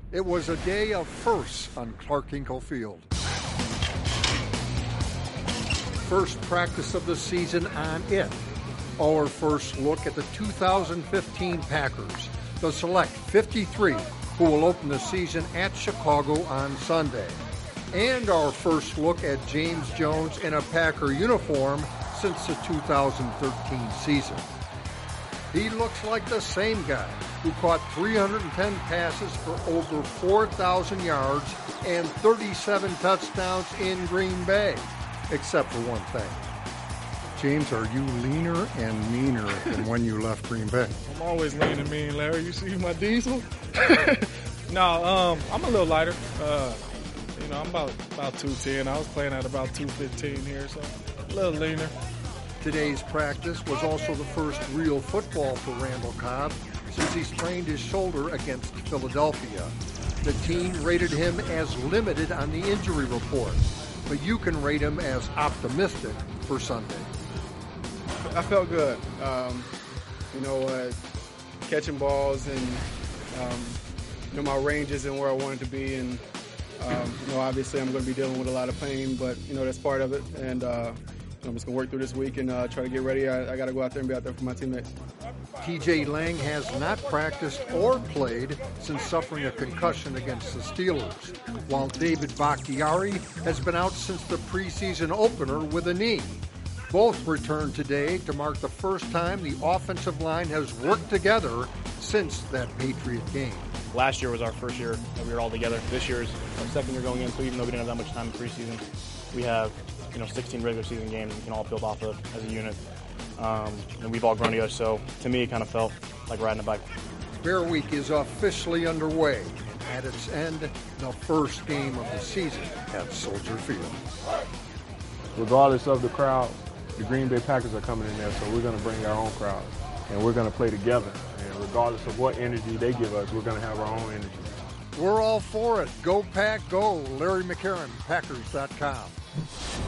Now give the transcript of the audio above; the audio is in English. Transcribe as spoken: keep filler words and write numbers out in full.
It was a day of firsts on Clark Hinkle Field. First practice of the season on it. Our first look at the two thousand fifteen Packers, the select fifty-three who will open the season at Chicago on Sunday. And our first look at James Jones in a Packer uniform since the two thousand thirteen season. He looks like the same guy who caught three hundred ten passes for over four thousand yards and thirty-seven touchdowns in Green Bay, except for one thing. James, are you leaner and meaner than when you left Green Bay? I'm always lean and mean, Larry. You see my diesel? no, um, I'm a little lighter. Uh, you know, I'm about about two ten. I was playing at about two fifteen here, so a little leaner. Today's practice was also the first real football for Randall Cobb since he sprained his shoulder against Philadelphia. The team rated him as limited on the injury report, but you can rate him as optimistic for Sunday. I felt good. Um, you know, uh, catching balls and, um, you know, my range isn't where I wanted to be. And, um, you know, obviously I'm going to be dealing with a lot of pain, but, you know, that's part of it. And uh, I'm just going to work through this week and uh, try to get ready. I, I got to go out there and be out there for my teammates. T J Lang has not practiced or played since suffering a concussion against the Steelers, while David Bakhtiari has been out since the preseason opener with a knee. Both returned today to mark the first time the offensive line has worked together since that Patriot game. Last year was our first year that we were all together. This year is our second year going in, so even though we didn't have that much time in preseason, we have you know sixteen regular season games we can all build off of as a unit. Um, and we've all grown together, so to me it kind of felt like riding a bike. Bear Week is officially underway, and at its end, the first game of the season at Soldier Field. Regardless of the crowd, the Green Bay Packers are coming in there, so we're going to bring our own crowd, and we're going to play together. And regardless of what energy they give us, we're going to have our own energy. We're all for it. Go Pack, go. Larry McCarron, Packers dot com.